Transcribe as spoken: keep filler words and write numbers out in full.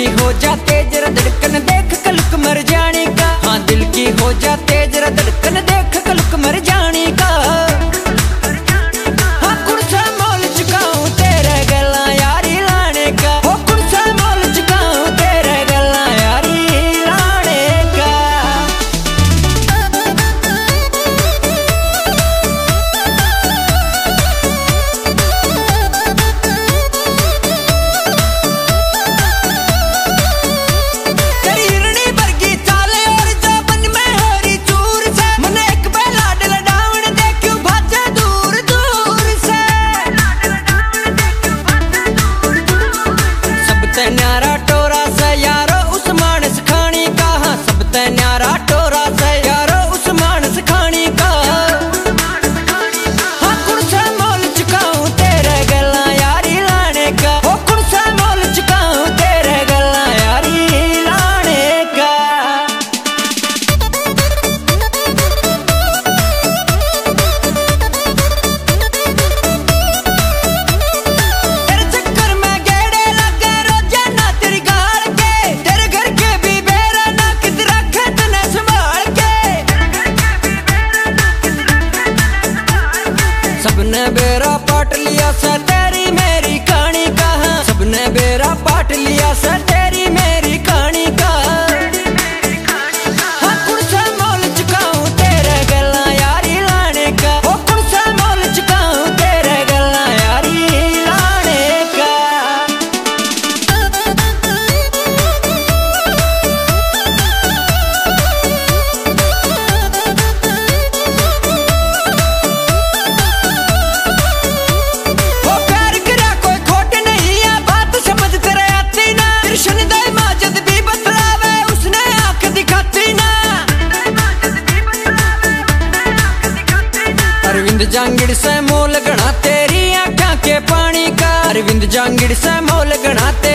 की हो जाते जरा धड़कन देख कलुक मर जाने का। हाँ दिल की हो जाते जरा धड़कन देख कलुक मर जाने का। हाँ कुण सा मोल चुकाऊं तेरे गला यारी लाने का। हो कुण सा मोल चुकाऊं तेरे गला यारी लाने का। न्यारा टोरा से यारो उस मानस खानी का। हाँ सब ते न्यारा टोरा से यारो उस मानस खानी का। हाँ कुण सा मोल चुकाऊं तेरे गला यारी लाने का। हो कुण सा मोल चुकाऊं तेरे गला यारी लाने का। तेरे चक्कर में गेड़े लगे रोजाना तेरी गाल के। तेरे घर के भी बेरा ना कित रखे तने संभाल के। सबने बेरा पाट लिया सा तेरी मेरी कहानी का। हाँ सबने बेरा पाट लिया सा तेरी मेरी कहानी का। हाँ कुण सा मोल चुकाऊं तेरे गला यारी लाने का। हो कुण सा मोल चुकाऊं तेरे गला यारी लाने का। हो प्यार करा कोई खोट नहीं है बात समझ तेरे आती ना। कृष्ण दई माजद भी बतलावे उसने आंख दिखाती ना। अरविंद जांगिड़ से मोल गणा तेरी आंखा के पानी का। अरविंद जांगिड़ से मोल गणा